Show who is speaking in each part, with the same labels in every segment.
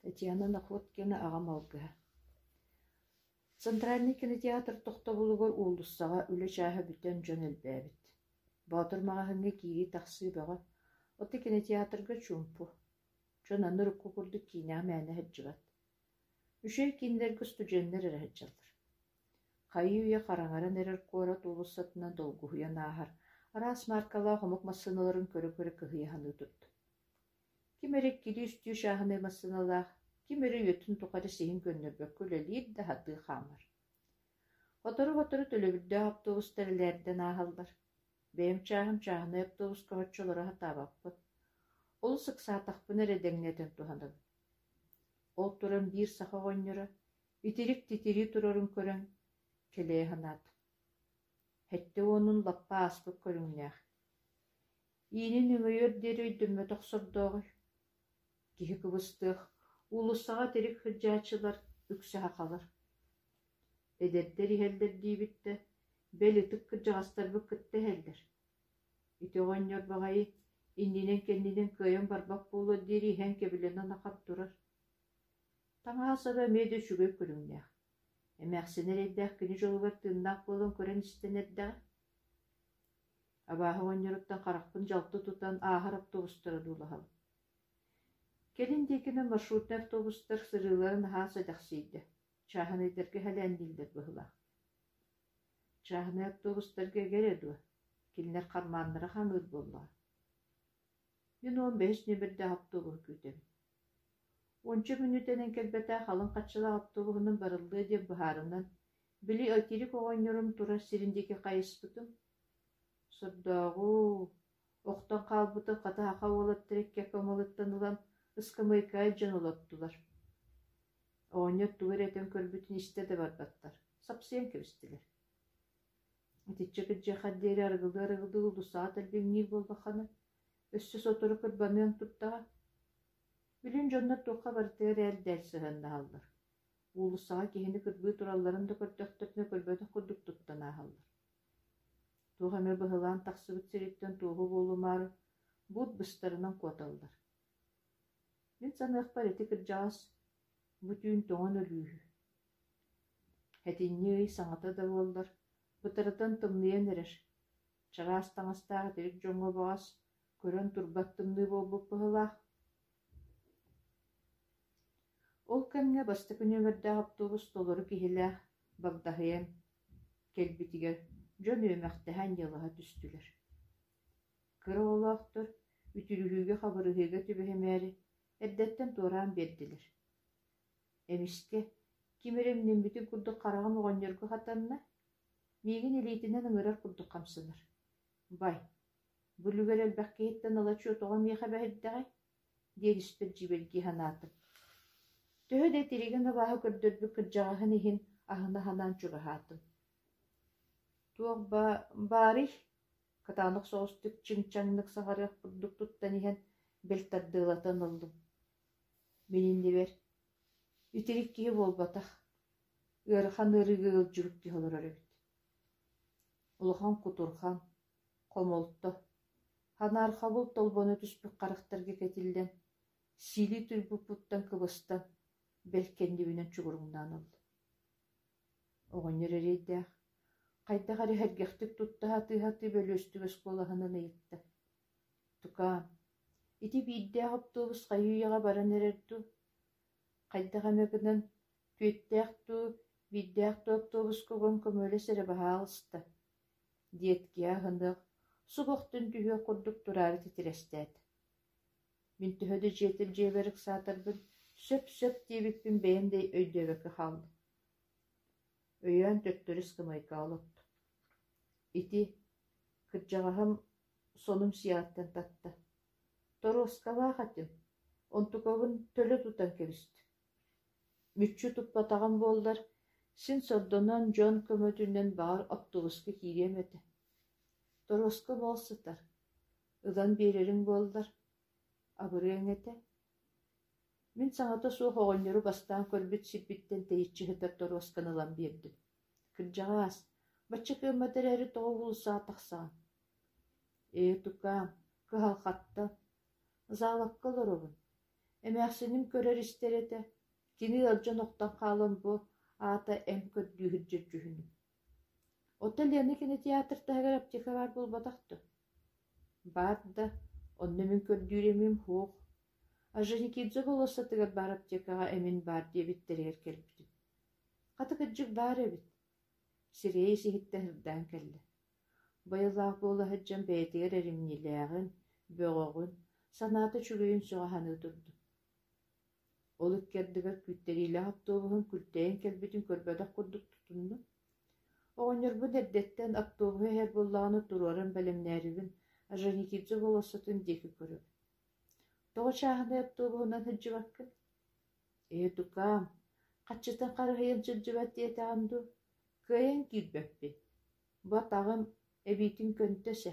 Speaker 1: Татьяна Находкина ағам алгыға. Центральный кинотеатр тоқта болугор улуссаға үлі чаһы бүтен жон элбәбит. Батыр мағahыңа кири тақсы баға. Оты кинотеатрга чумпу. Жон аныр үкку курду киня мәні хәджігат. Үшей киндергі студенттер әрәджалыр. Қайы үйе қараңаран әрер қорат улуссатынан долгуһуя нағар. Арас маркала хомық массыналарын көрі-көрі кығияханы тұрды. Кимерек кири үстү шағыны массыналақ, кимері өтін тұқары сейін көннербек көлелейд да хаты қамыр. Хотору төлөбүдді автобустерлерден ағалдар. Бәйім чағыны автобус көһөтчолары хатабаппыт. Ол сықсатақпын әрәдәңнетен туғанып. Ол туран бір сақа ғонныры, итирик-титири турарын көрін, келе ханат. Хәтті оның лаппа аспып көріңнәқ. Иінін үңейер дері өйдімі тоқсырдоғы. Кихи кыбыстық, улысаға терек хүджачылар үксі хақалар. Эдердер ихелдер дейбітті, бәлі түккі жағастар бұк күтті хәлдер. Үті ғоннер бағайы, индинен кендинен көйін барбақ болу дері хэн кебіленен ақап тұрар. Таңа асаба мейді шүгей көріңнәқ. Әмәқсінер әддәқ кіні жолығар тыңнақ болын көрін істенердәғі. Абағы ғоннеріптен қарақпын жалты тұтан ағыр автобустары дулағалы. Келіндекіні маршрутны автобустар сырыларын хаса дақсейді. Чағын өйдерге хәләнділдер бұғылақ. Чағын автобустарға кереді. Келінер қарманлары қаңыр болуға. Мен 15 нөмірді автобуғы көтем. 10 минутенен келбәті қалын қатшыла автобуғының барылды деп бұхарынан. Білі өтері қоғанерім тұра сиріндеке қайыспытым. Сұрдағу, оқтан қалбыты қата ақа олаттырекке көміліттен ұлан ұскымайкай жан олаттылар. Оғанер туғыр әтен көрбітін істеді барбаттар. Сапсиян кебістілер. Әтетчігі жақаддері арғылды ұлдысаат әлбеңнер болды қаны. Өссіз отыры күрбанын тұттаға. Білін жоннар тоққа бартығыр әл дәлсіғанды алдар. Улысаға кехені күрбі тұраларын да көрдіқтіріне көрбәді құрдық тұттан ағалдар. Туғаме бұғылан тақсыбыт сереттен туғы болу мары, бұд бұстарынан қуаталдар. Мен санық бар әті кіржағас, бұтүйін тоңын өлүйі. Әтінне өй саңата да болдар, бұтырыдан тымныен әрір. Чағас таңастағы терек жоңға бағас, көрін тұрбат тымны болбып бұғылақ. Ол кәнге басты күнемерді автобус толыры кехілі бағдағыен келбітігер жон өмәқтіған еліға түстілер. Кірі олақтыр, үтілігіге қабырығыға түбіхемәрі әддеттен торан берділер. Әміске, кемеремнен бүтін күрді қарағым оғанергі қатанына, меген елейтінен ұңырар күрді қамсыныр. Бай, бүлігер әлбәқке еттен алачу отоға меға бәхіддіғай, дедіспет жібелге ханатып. Төһө дэ тиреген абааһы көрдөрбү кырдьаҕаһын иһин аһына ханан чугаһаатым. Туох баарih катаанық соҕустук чиҥчаҥнык саҕарыах курдук туттан иһэн белтардыылатан ыллым. Мининнибер үтирик киһи буолбатах ыарахан ырыгы ылдьурук тиһолор эбит. Улахан кутурхан комолто ханаархабыл толбону түспүк карахтарга кетилден сили түрбүппуттан кыбыстан белкендибинен чугуруңнан олду. Оҕонньор эрейдээх хайда хари хәргәхтик туттаһа-тыһа-ты бөлөстүгөс куолаһынан ыйытта. Тукаам, ити бииддээх автобус хайыйаҕа баран эрэрдүү. Хайда хамегынан түөттээхтүү бииддээх автобус когон көмөлө сэрэ баһаалыста. Диэткиэ хынык сугохтун түһүө курдук турары титирэстээт. Мин төһөдө жетил жеберик саатарбын сөп-сөп диэбиппин бэйэндэй өйдөбөкө хаалды. Өйөн төттөрүс кымайка олотту. Ити кырдьаҕаһым сонум сиаттан татта. Тороскалаа хатым, онтукогун төлө тутан кебист. Мүччү туппатаган болдар, син сордонон жон көмөтүнөн баар автобуска кириэмети. Тороска болсытар, ыдан берериң болдар. Абырыяңете. Мен саңата суох оҕонньору бастаан көрбүт сирбиттен тэйиччиһытар тороскан ылан биэрдим. Кырдьаҕаас, бачча кыамматар эри тоҕо булсаа тахсаан. Тукаам, кыһалхаттан, заалакка олоробун. Эмээхсиним көрөр истерете. Кини ылжан оқтан қалым бу аата эм көрдүүхүджер жүхүнүм. Ота Лена кинотеатртагар аптека бар болбатахты. Бар да, онны мен көрдүүремим хуох. Ажаникидзе болосатыгар бар аптекага эмин бар диебиттерер келбитим. Каты кыджык бар эбит. Сирей сихиттен хырдан келли. Байылаах бола хаджан бәйтигер эримнилээгин, бөҕөгүн, санааты чүгүйүн суғаханы турду. Ол иккердигер күттериле автобуһун күлтэйин келбитин көрбөдөх курдук тутунну. Оҕонньорбун эрдеттен автобуһу эһэр буллаҕына туруоран бэлэмнээригин Ажаникидзе болосатын диэки көрөбүт. Тоҕо чааһынай автобуһунан хыджыбаккын. Тукаам, каччытан харыһыйын сылдьыбат диэтэҕимду, кыайан киирбэппин. Бу атаҕым эбиитин көнтөсэ.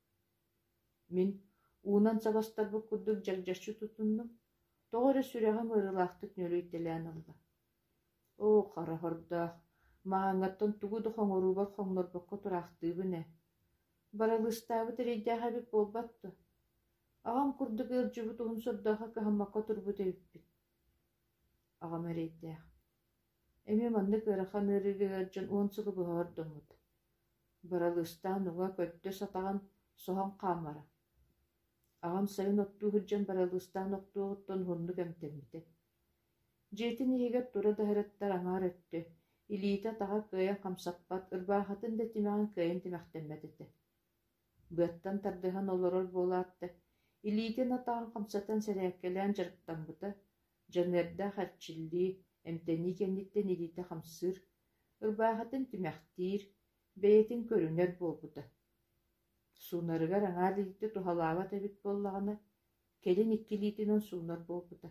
Speaker 1: Мин уунан сабастарбык курдук жагжаччы тутуннум. Тоҕо сүрэҕим ырылаахтык нөлөйтэлээн ылла. Хара хордоох, мааңаттан тугу дохоҥоруубар хоҥнорбокко тураахтыыбын. Баралыстаабыт эрейдээхэбит буолбатты. Аҕам курдук ылдьыбыт уһун сордооха кыһаммакка турбут эбиппит. Аҕам эрейдээх. Эми маннык ырахан ырыгыардьан уон сылыбыһа ордоммут. Баралыстаан уҥа көттө сатаҕан соһон хаамара. Аҕам сайын оттууһурдьан баралыстаан октуоҕуттан хунну кэмтэммите. Дьиэтин иһигэр тура даһырыттар аҥаар өттө. Илиитэ таҕа кыайан хамсаппат, ырбаахатын да тимэҕин кыайан тимэхтэммэтите. Быаттан тардыһан олорор буолаатта, илиитин атаҕын хамсатан сэрээккэлээн дьарыктаммыта, дьанырда харчиллии, эмтэнии кэнниттэн илиитэ хамсыр, ырбаахатын тимэхтиир, бэйэтин көрүнэр буолбута. Суунарыгар аҥаар илиитэ тухалаабат эбит буоллаҕына, келин иккилиитинэн суунар буолбута.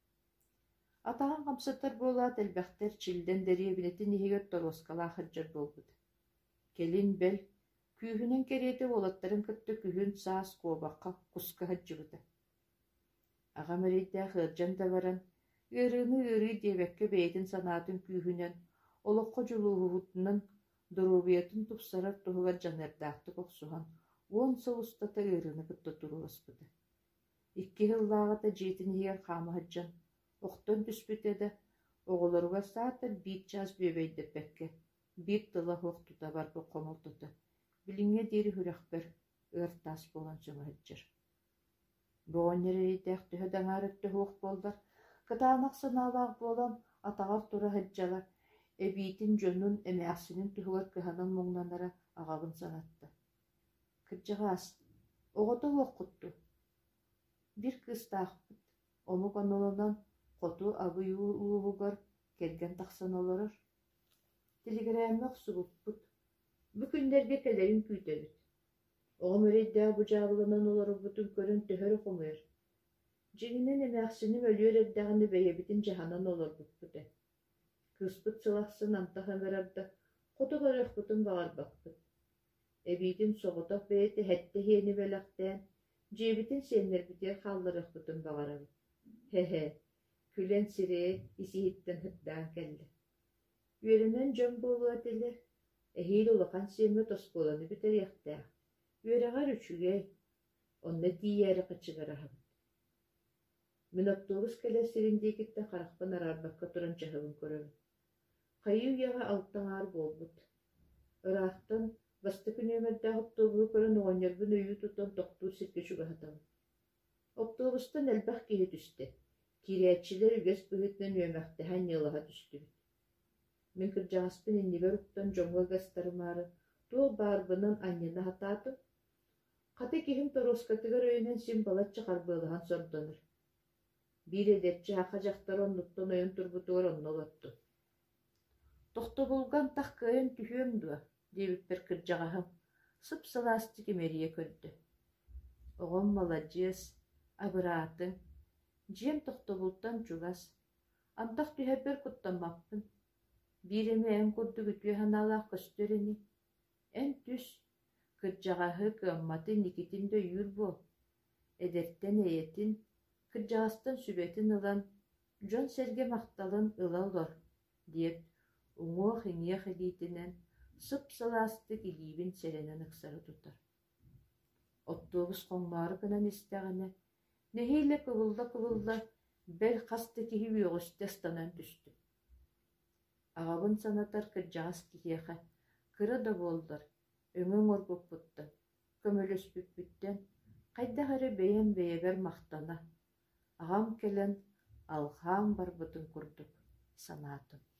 Speaker 1: Атаҕын хамсаттар буолаат элбэхтэр чилдэн дэриэбинэтин иһигэр торуоскалаах хардьар буолбута. Келин бэл, күүһүнэн кериэти уолаттарын кытта күһүн саас куобакка куска хаджыбыта. Аҕам эрейдээх ыардьан да баран, ыарыыны ыарыы диэбэккэ бэйэтин санаатын күүһүнэн, олоххо дьулууһуһутунан дуруубуйатын тупсарар туһугар дьанырдаахтык охсуһан, уон соустата ыарыыны кытта туруоспыта. Икки хыллааҕата дьиэтин иһигэр хаама хаджан, охтон түспүтэ да, оҕолоруга саатар биит чаас бүөбэйдэппэккэ, биит тыла хуох тута барбы хомолтута. Билиҥҥэ диэри хүрөхпөр, ыартаас буолан сөҥөһөджөр. Боҕонньор эрийдээх төһө даҥаар өттө хуох буоллар, кытаанах санаалаах буолан атаҕар тура хаджала, эбиитин дьонун эмээхсинин туһугар кыһанан муҥнанара аҕабын санатта. Кырдьаҕаас, оҕото уоккутту. Бир кыыстаахпыт, омук онолонон хоту абый ууугар келген тахсан олорор. Телеграммах сугуппут. Бу күндерге келерин күүтөбүт. Оҕом эрейдээ бу жаабыланан олорубутун көрөн төһөрө хумуйар. Жигинен эмээхсиним өлүөр эрдэҕини бэйэбитин жаһанан олорбуппута. Кыспыт сылахсын антахамарарда хоту көрөхпутун баҕарбаппыт. Эбиитин соҕотох бэйэти хэтте хиэни бэлэхтээн, дьиэбитин сиэннэрбитигэр хаалларахпутун баҕарабыт. Хе-хе, күлэн сирээ исиһиттэн хырдаан келли. Үөрэнэн дьон буолуат эле, эһиил улахан сиэмэ тоспуоланы битэриэхтээх. Үөрэҕэр үчүгэй, онна тиийээри хачыгараһабыт. Мин автобус кэлэ сириндиикитте харахпын араарбакка туран чаһыбын көрөбүт. Хайыы уйаҕа алттаҥаар буолбут. Ыраахтан басты күнүөмэрдээх автобусу көрөн оҕонньорбун өйүү тутан тохтуур сиргэ чугаһатабыт. Автобустан элбэх киһи түстэ. Кириэччилэр үгэс быһытынан үөмэхтэһэн ньылаһа түстүбүт. Мин кырдьаҕаспын иннибэр уктан дьоҥҥо гастарымаары туол баарбынан анньына хатаатым. Хаты киһим торуоскатыгар өйүнэн син балат чахарбыалаһан сордонор. Биир эдэрчи хаха дьахтар оннуттан ойон турбутугар оннолотту. Тохтобулган тах кыайан түһүөм дуа, диэбиппэр кырдьаҕаһым. Сып-салаасты кимэрийэ көрдө. Оҕом маладьыас, абыраатыҥ, дьиэм тохтобултан чугас. Антах түһэббэр куттаммаппын. Биирэми эн курдук үтүө ханаалаах көстөрүни. Эн түс, кырдьаҕаһы кыамматы Никитин да үйүр буол. Эдэртэн эйэтин, кырдьаҕастан сүбэтин ылан, дьон сэргэ махталын ыла олор, диэт, уҥуох иҥиэх илиитинэн сып-салаастык илиибин сэрэнэн ыксары тутар. Автобус хоҥмаары гынан истэҕинэ, нэһиилэ кыбылла Бэл қасты киһи үөҕүстэ станан түстү. Аҕабын санатар кырдьаҕас киһиэхэ, кыра да буоллар, өҥөң оргуппуттан, көмөлөспүппүттэн, хайдах эрэ бэйэм бэйэбэр махтана, аҕам кэлэн алҕаам барбытын курдук санаатын.